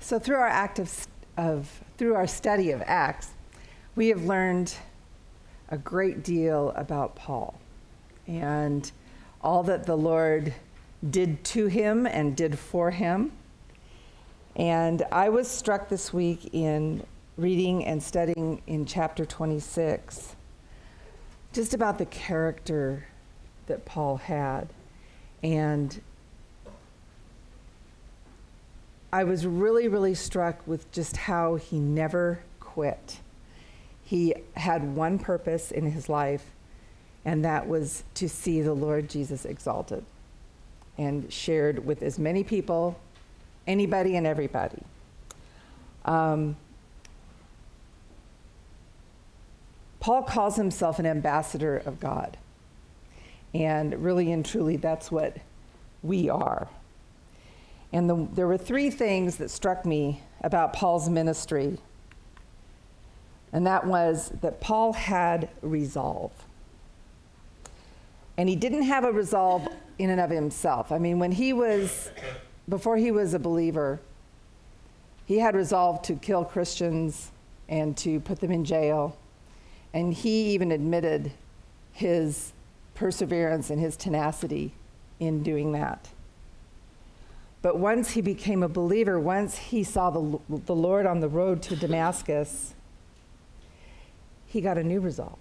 So through our study of Acts, we have learned a great deal about Paul and all that the Lord did to him and did for him. And I was struck this week in reading and studying in chapter 26 just about the character that Paul had. And I was really, really struck with just how he never quit. He had one purpose in his life, and that was to see the Lord Jesus exalted and shared with as many people, anybody and everybody. Paul calls himself an ambassador of God. And really and truly, that's what we are. And there were three things that struck me about Paul's ministry. And that was that Paul had resolve. And he didn't have a resolve in and of himself. I mean, before he was a believer, he had resolved to kill Christians and to put them in jail. And he even admitted his perseverance and his tenacity in doing that. But once he became a believer, once he saw the Lord on the road to Damascus, he got a new resolve.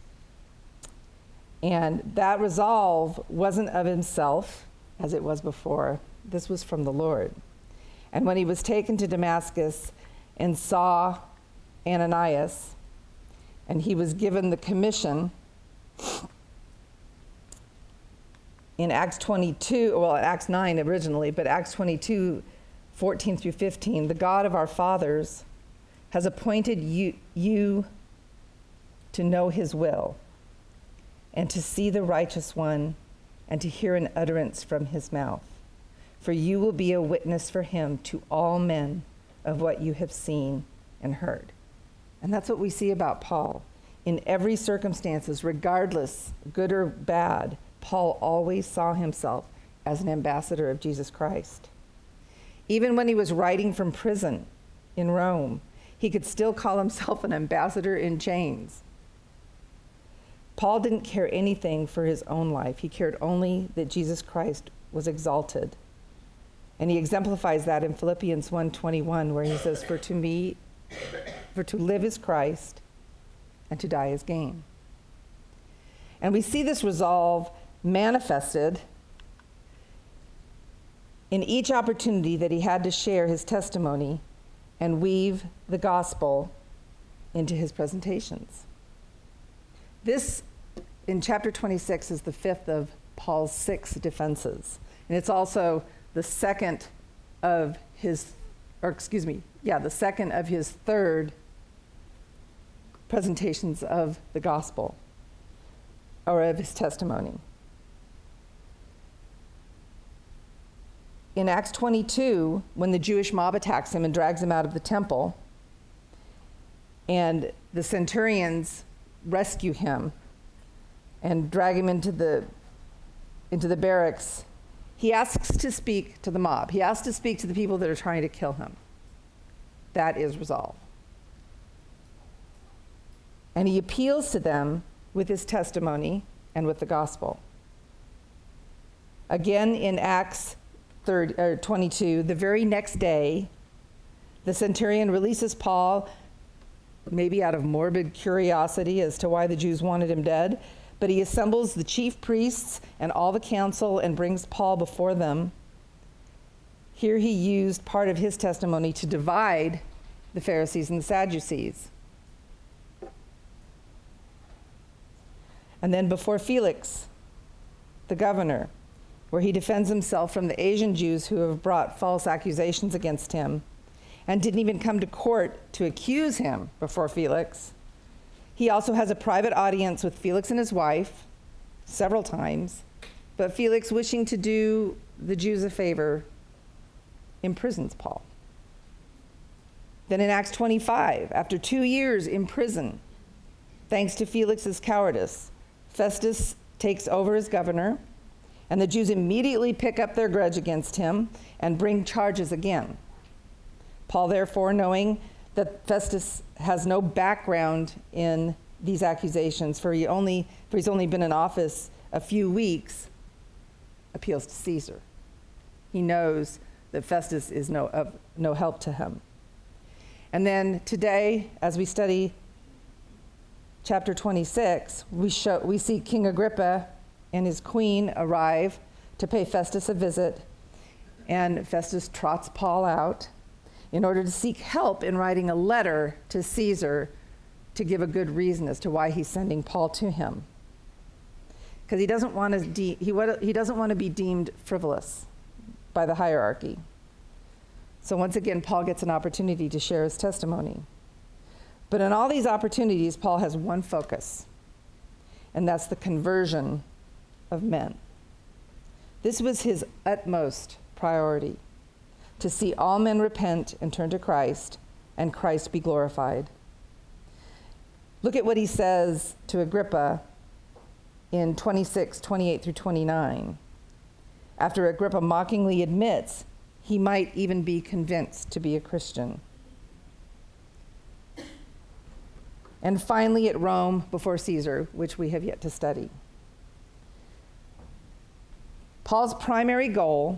And that resolve wasn't of himself, as it was before. This was from the Lord. And when he was taken to Damascus and saw Ananias, and he was given the commission in Acts 22, well, Acts 9 originally, but Acts 22, 14 through 15, the God of our fathers has appointed you to know his will and to see the righteous one and to hear an utterance from his mouth. For you will be a witness for him to all men of what you have seen and heard. And that's what we see about Paul. In every circumstances, regardless, good or bad, Paul always saw himself as an ambassador of Jesus Christ. Even when he was writing from prison in Rome, he could still call himself an ambassador in chains. Paul didn't care anything for his own life. He cared only that Jesus Christ was exalted. And he exemplifies that in Philippians 1:21, where he says, for to live is Christ, and to die is gain. And we see this resolve manifested in each opportunity that he had to share his testimony and weave the gospel into his presentations. This, in chapter 26, is the fifth of Paul's 6 defenses. And it's also the second of his third presentations of the gospel, or of his testimony. In Acts 22, when the Jewish mob attacks him and drags him out of the temple, and the centurions rescue him and drag him into the barracks, he asks to speak to the mob. He asks to speak to the people that are trying to kill him. That is resolve. And he appeals to them with his testimony and with the gospel. Again, in Acts 22, the very next day, the centurion releases Paul, maybe out of morbid curiosity as to why the Jews wanted him dead, but he assembles the chief priests and all the council and brings Paul before them. Here he used part of his testimony to divide the Pharisees and the Sadducees. And then before Felix, the governor, where he defends himself from the Asian Jews who have brought false accusations against him and didn't even come to court to accuse him before Felix. He also has a private audience with Felix and his wife several times, but Felix, wishing to do the Jews a favor, imprisons Paul. Then in Acts 25, after 2 years in prison, thanks to Felix's cowardice, Festus takes over as governor, and the Jews immediately pick up their grudge against him and bring charges again. Paul, therefore, knowing that Festus has no background in these accusations, for he's only been in office a few weeks, appeals to Caesar. He knows that Festus is no help to him. And then today, as we study chapter 26, we see King Agrippa and his queen arrive to pay Festus a visit, and Festus trots Paul out in order to seek help in writing a letter to Caesar to give a good reason as to why he's sending Paul to him. Because he doesn't want to be deemed frivolous by the hierarchy. So once again, Paul gets an opportunity to share his testimony. But in all these opportunities, Paul has one focus, and that's the conversion of men. This was his utmost priority, to see all men repent and turn to Christ, and Christ be glorified. Look at what he says to Agrippa in 26:28 through 29. After Agrippa mockingly admits he might even be convinced to be a Christian. And finally at Rome before Caesar, which we have yet to study. Paul's primary goal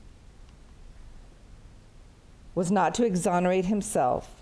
was not to exonerate himself,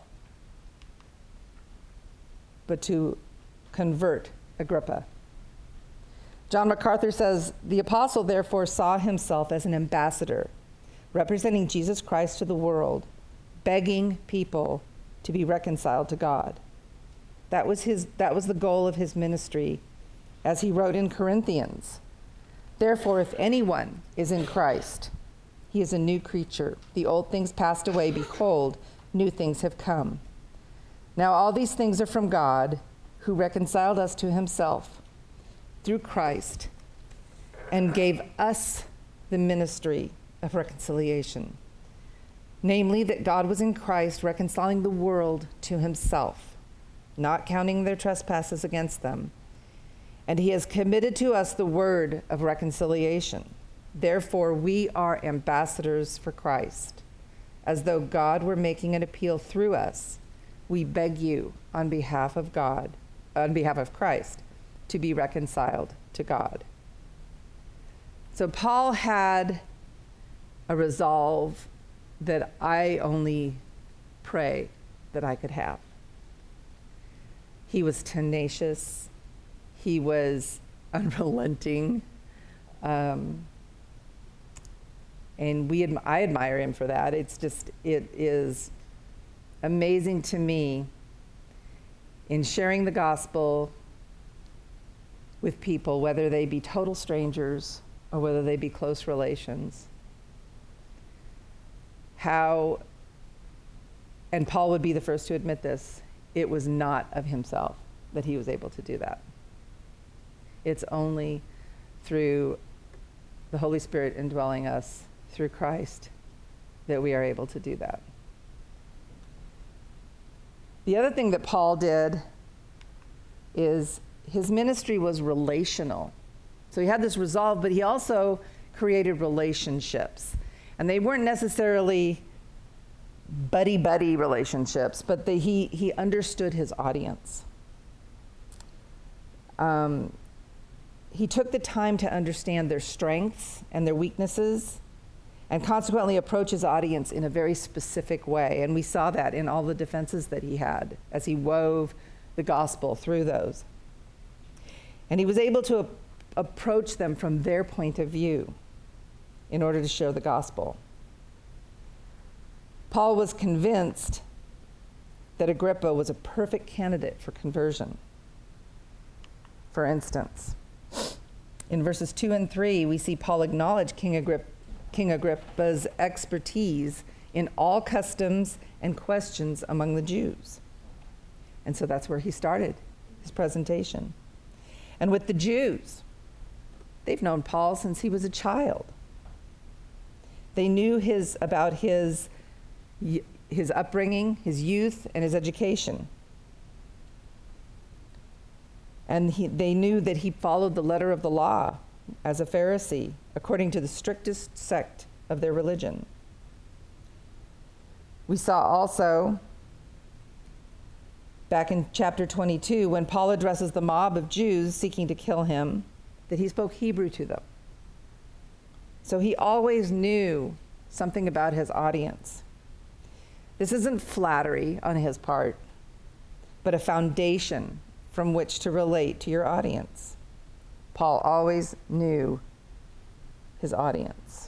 but to convert Agrippa. John MacArthur says, the apostle therefore saw himself as an ambassador, representing Jesus Christ to the world, begging people to be reconciled to God. That was the goal of his ministry, as he wrote in Corinthians. Therefore, if anyone is in Christ, he is a new creature. The old things passed away. Behold, new things have come. Now all these things are from God, who reconciled us to himself through Christ and gave us the ministry of reconciliation. Namely, that God was in Christ reconciling the world to himself, not counting their trespasses against them. And he has committed to us the word of reconciliation. Therefore, we are ambassadors for Christ. As though God were making an appeal through us, we beg you on behalf of Christ, to be reconciled to God. So Paul had a resolve that I only pray that I could have. He was tenacious. He was unrelenting. And I admire him for that. It is amazing to me in sharing the gospel with people, whether they be total strangers or whether they be close relations. And Paul would be the first to admit this, it was not of himself that he was able to do that. It's only through the Holy Spirit indwelling us through Christ that we are able to do that. The other thing that Paul did is his ministry was relational. So he had this resolve, but he also created relationships. And they weren't necessarily buddy-buddy relationships, but he understood his audience. He took the time to understand their strengths and their weaknesses, and consequently approach his audience in a very specific way. And we saw that in all the defenses that he had as he wove the gospel through those. And he was able to approach them from their point of view in order to share the gospel. Paul was convinced that Agrippa was a perfect candidate for conversion. For instance, in verses 2 and 3, we see Paul acknowledge King Agrippa's expertise in all customs and questions among the Jews. And so that's where he started his presentation. And with the Jews, they've known Paul since he was a child. They knew about his upbringing, his youth, and his education. And they knew that he followed the letter of the law as a Pharisee, according to the strictest sect of their religion. We saw also back in chapter 22, when Paul addresses the mob of Jews seeking to kill him, that he spoke Hebrew to them. So he always knew something about his audience. This isn't flattery on his part, but a foundation from which to relate to your audience. Paul always knew his audience.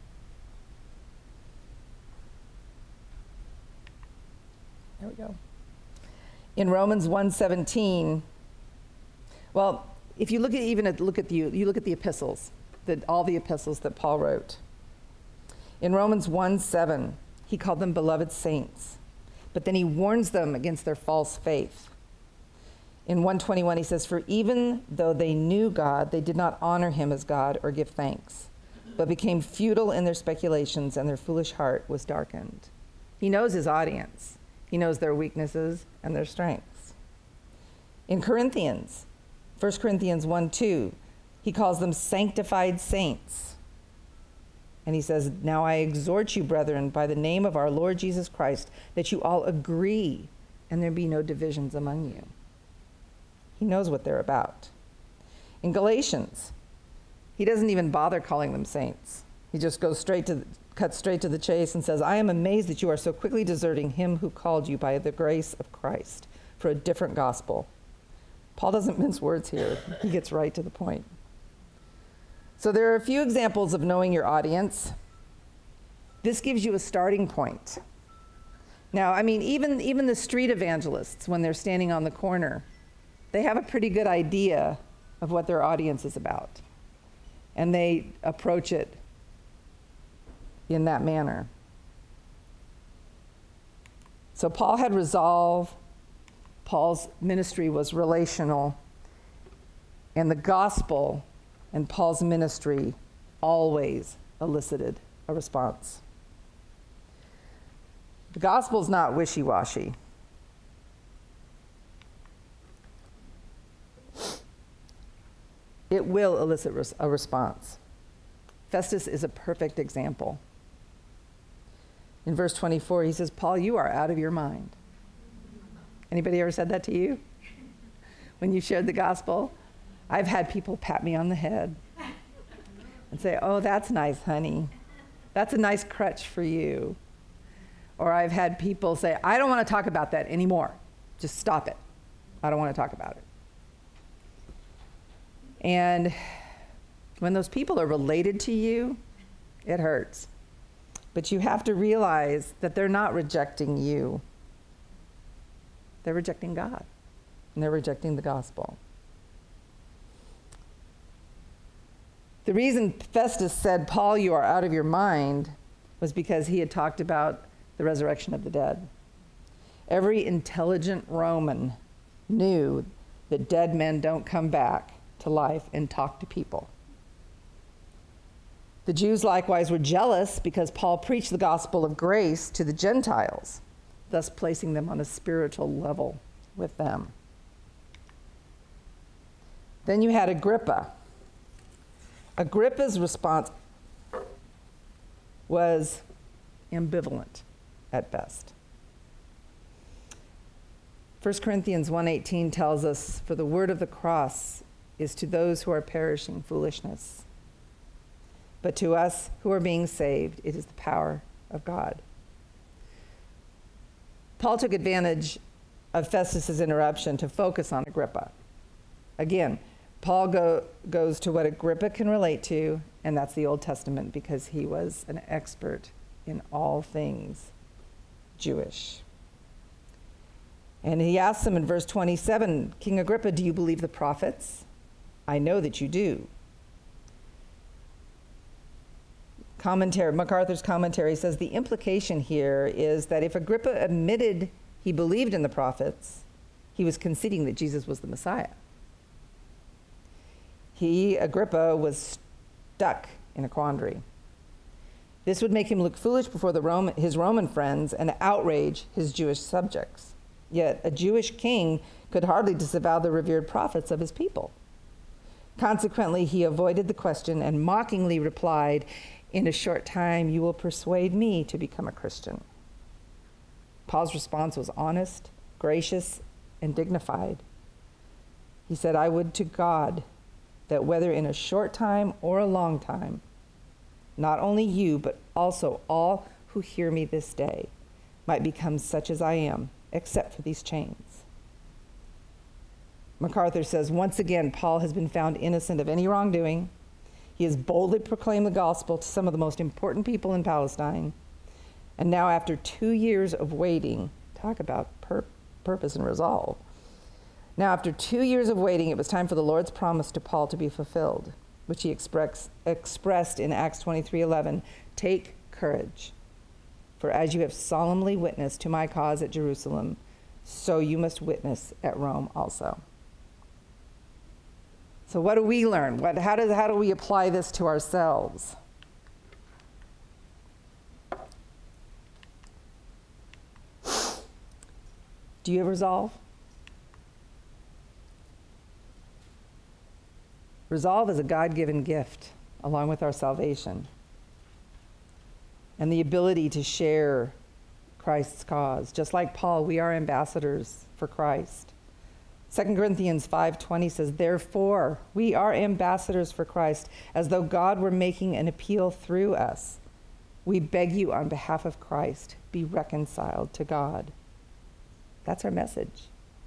There we go. In Romans 1:17, well, if you look at look at the epistles, all the epistles that Paul wrote. In Romans 1:7, he called them beloved saints, but then he warns them against their false faith. In 1:21, he says, "For even though they knew God, they did not honor him as God or give thanks, but became futile in their speculations, and their foolish heart was darkened." He knows his audience. He knows their weaknesses and their strengths. In Corinthians, 1 Corinthians 1:2, he calls them sanctified saints. And he says, "Now I exhort you, brethren, by the name of our Lord Jesus Christ, that you all agree and there be no divisions among you." He knows what they're about. In Galatians, he doesn't even bother calling them saints. He just cuts straight to the chase and says, "I am amazed that you are so quickly deserting him who called you by the grace of Christ for a different gospel." Paul doesn't mince words here. He gets right to the point. So there are a few examples of knowing your audience. This gives you a starting point. Now, I mean, even the street evangelists, when they're standing on the corner, they have a pretty good idea of what their audience is about. And they approach it in that manner. So Paul had resolve. Paul's ministry was relational. And the gospel and Paul's ministry always elicited a response. The gospel's not wishy-washy. It will elicit a response. Festus is a perfect example. In verse 24, he says, "Paul, you are out of your mind." Anybody ever said that to you? When you shared the gospel? I've had people pat me on the head and say, "Oh, that's nice, honey. That's a nice crutch for you." Or I've had people say, "I don't want to talk about that anymore. Just stop it. I don't want to talk about it." And when those people are related to you, it hurts. But you have to realize that they're not rejecting you. They're rejecting God, and they're rejecting the gospel. The reason Festus said, "Paul, you are out of your mind," was because he had talked about the resurrection of the dead. Every intelligent Roman knew that dead men don't come back to life and talk to people. The Jews likewise were jealous because Paul preached the gospel of grace to the Gentiles, thus placing them on a spiritual level with them. Then you had Agrippa. Agrippa's response was ambivalent at best. 1 Corinthians 1:18 tells us, "For the word of the cross is to those who are perishing foolishness, but to us who are being saved, it is the power of God." Paul took advantage of Festus's interruption to focus on Agrippa. Again, Paul goes to what Agrippa can relate to, and that's the Old Testament, because he was an expert in all things Jewish. And he asks him in verse 27, "King Agrippa, do you believe the prophets? I know that you do." MacArthur's commentary says the implication here is that if Agrippa admitted he believed in the prophets, he was conceding that Jesus was the Messiah. Agrippa, was stuck in a quandary. This would make him look foolish before his Roman friends and outrage his Jewish subjects. Yet a Jewish king could hardly disavow the revered prophets of his people. Consequently, he avoided the question and mockingly replied, "In a short time you will persuade me to become a Christian." Paul's response was honest, gracious, and dignified. He said, I would to God that whether in a short time or a long time, not only you, but also all who hear me this day might become such as I am, except for these chains. MacArthur says, once again, Paul has been found innocent of any wrongdoing. He has boldly proclaimed the gospel to some of the most important people in Palestine. And now after 2 years of waiting, talk about purpose and resolve. Now after 2 years of waiting, it was time for the Lord's promise to Paul to be fulfilled, which he expressed in Acts 23:11. Take courage, for as you have solemnly witnessed to my cause at Jerusalem, so you must witness at Rome also. So what do we learn? How do we apply this to ourselves? Do you have resolve? Resolve is a God-given gift, along with our salvation, and the ability to share Christ's cause. Just like Paul, we are ambassadors for Christ. 2 Corinthians 5:20 says, therefore, we are ambassadors for Christ, as though God were making an appeal through us. We beg you on behalf of Christ, be reconciled to God. That's our message.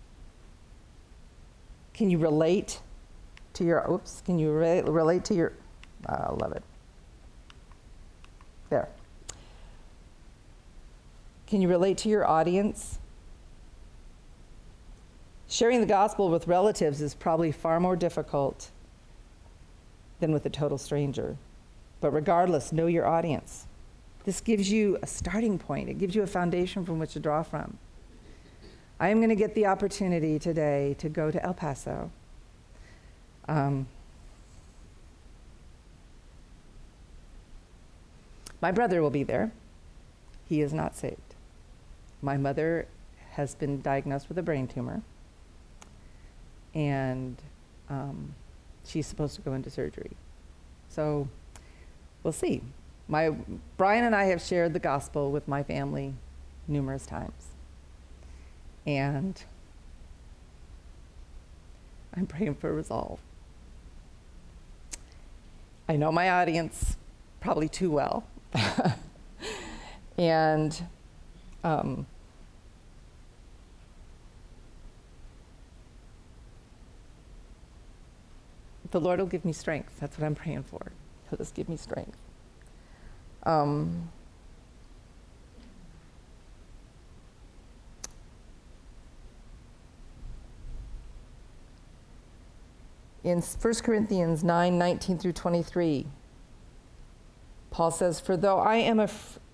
Can you relate to your, relate to your, I love it. There. Can you relate to your audience? Sharing the gospel with relatives is probably far more difficult than with a total stranger. But regardless, know your audience. This gives you a starting point. It gives you a foundation from which to draw from. I am going to get the opportunity today to go to El Paso. My brother will be there. He is not saved. My mother has been diagnosed with a brain tumor, and she's supposed to go into surgery. So we'll see. Brian and I have shared the gospel with my family numerous times. And I'm praying for resolve. I know my audience probably too well. And the Lord will give me strength. That's what I'm praying for. He'll just give me strength. In 1 Corinthians 9:19 through 23, Paul says, For though I am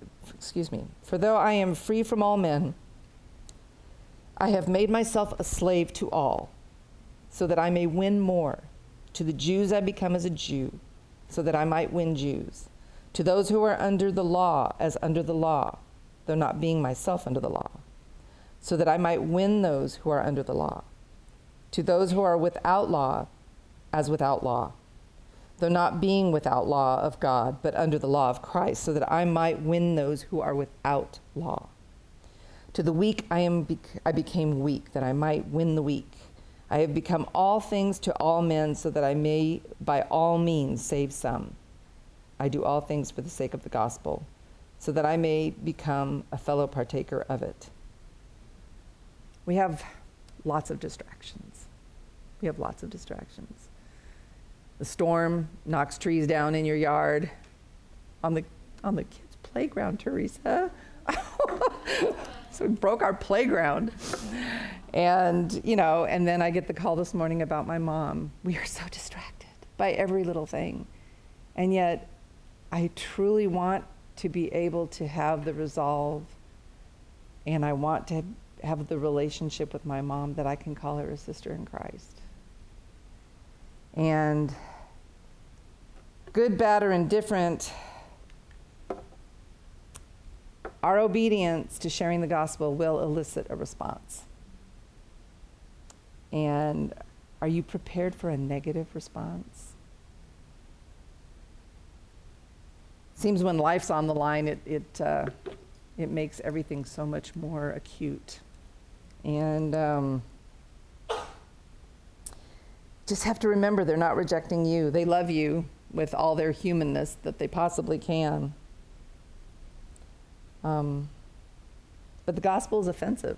free from all men, I have made myself a slave to all, so that I may win more. To the Jews I become as a Jew, so that I might win Jews. To those who are under the law, as under the law, though not being myself under the law, so that I might win those who are under the law. To those who are without law, as without law, though not being without law of God, but under the law of Christ, so that I might win those who are without law. To the weak I became weak, that I might win the weak. I have become all things to all men, so that I may by all means save some. I do all things for the sake of the gospel, so that I may become a fellow partaker of it. We have lots of distractions. The storm knocks trees down in your yard. On the kids' playground, Teresa. So we broke our playground. And then I get the call this morning about my mom. We are so distracted by every little thing. And yet, I truly want to be able to have the resolve, and I want to have the relationship with my mom that I can call her a sister in Christ. And good, bad, or indifferent, our obedience to sharing the gospel will elicit a response. And are you prepared for a negative response? Seems when life's on the line, it it makes everything so much more acute. And just have to remember they're not rejecting you. They love you with all their humanness that they possibly can. But the gospel is offensive.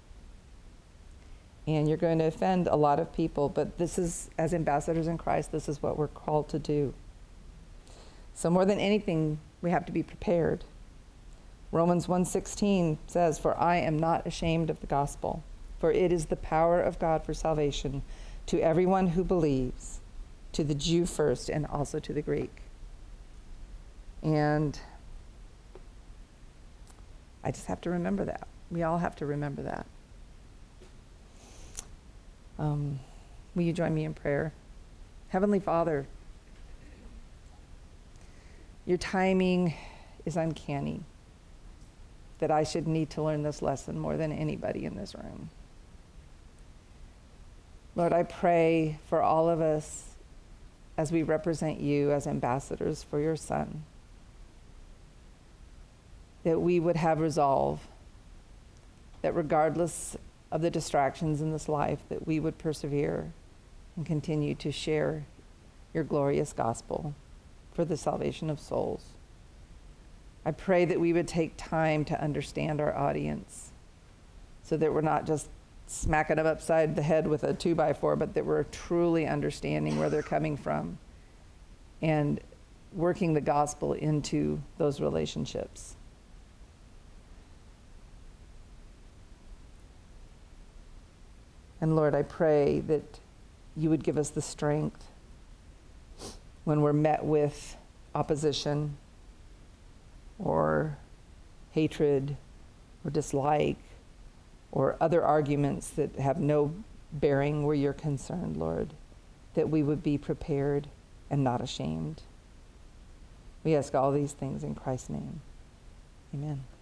And you're going to offend a lot of people, but this is, as ambassadors in Christ, this is what we're called to do. So more than anything, we have to be prepared. Romans 1:16 says, "For I am not ashamed of the gospel, for it is the power of God for salvation to everyone who believes, to the Jew first and also to the Greek." And I just have to remember that. We all have to remember that. Will you join me in prayer? Heavenly Father, your timing is uncanny, that I should need to learn this lesson more than anybody in this room. Lord, I pray for all of us as we represent you as ambassadors for your Son, that we would have resolve, that regardless of the distractions in this life, that we would persevere and continue to share your glorious gospel for the salvation of souls. I pray that we would take time to understand our audience so that we're not just smacking them upside the head with a 2x4, but that we're truly understanding where they're coming from and working the gospel into those relationships. And Lord, I pray that you would give us the strength when we're met with opposition or hatred or dislike or other arguments that have no bearing where you're concerned, Lord, that we would be prepared and not ashamed. We ask all these things in Christ's name. Amen.